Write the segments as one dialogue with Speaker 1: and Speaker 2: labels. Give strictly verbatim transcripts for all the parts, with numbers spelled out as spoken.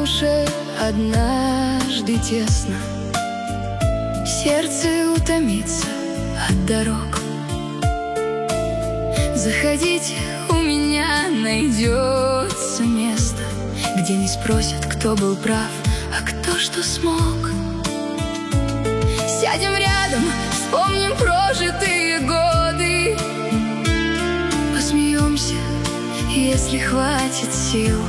Speaker 1: душе однажды тесно, сердце утомится от дорог. Заходите, у меня найдется место, где не спросят, кто был прав, а кто что смог. Сядем рядом, вспомним прожитые годы, посмеемся, если хватит сил.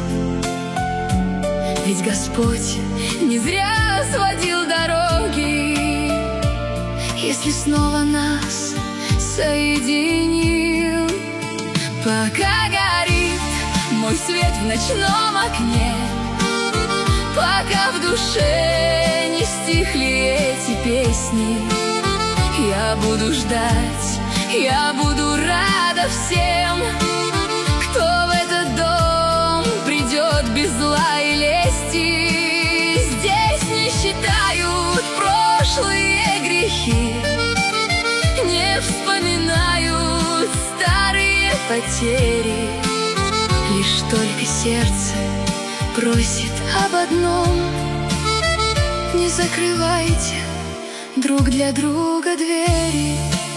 Speaker 1: Ведь Господь не зря сводил дороги, если снова нас соединил. Пока горит мой свет в ночном окне, пока в душе не стихли эти песни, я буду ждать, я буду рада всем, кто в этот дом придет без зла и лести. Здесь не считают прошлые грехи, не вспоминают старые потери. Лишь только сердце просит об одном: не закрывайте друг для друга двери.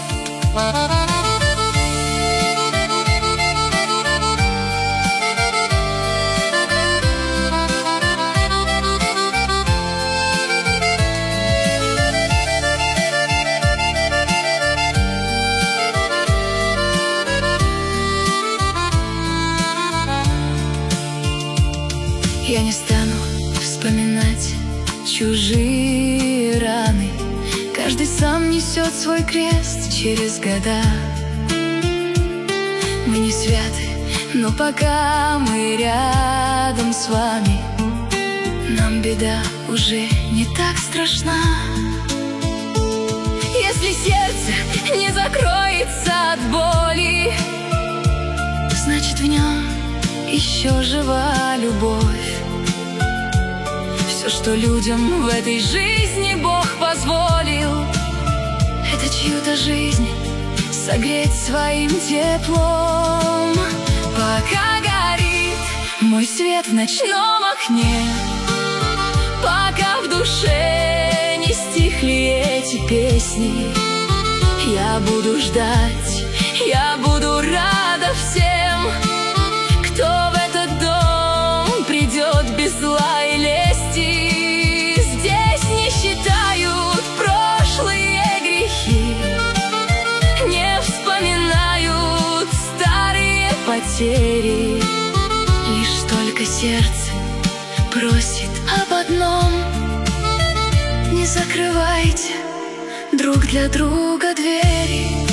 Speaker 1: Я не стану вспоминать чужие раны, каждый сам несет свой крест через года. Мы не святы, но пока мы рядом с вами, нам беда уже не так страшна. Если сердце не закроется от боли, значит, в нем еще жива любовь. Все, что людям в этой жизни Бог позволил, это чью-то жизнь согреть своим теплом. Пока горит мой свет в ночном окне, пока в душе не стихли эти песни, я буду ждать, я буду рада всем, кто в этот дом придет без зла и лести. Здесь не считают прошлые грехи, не вспоминают старые потери. Лишь только сердце просит об одном: не закрывайте друг для друга двери.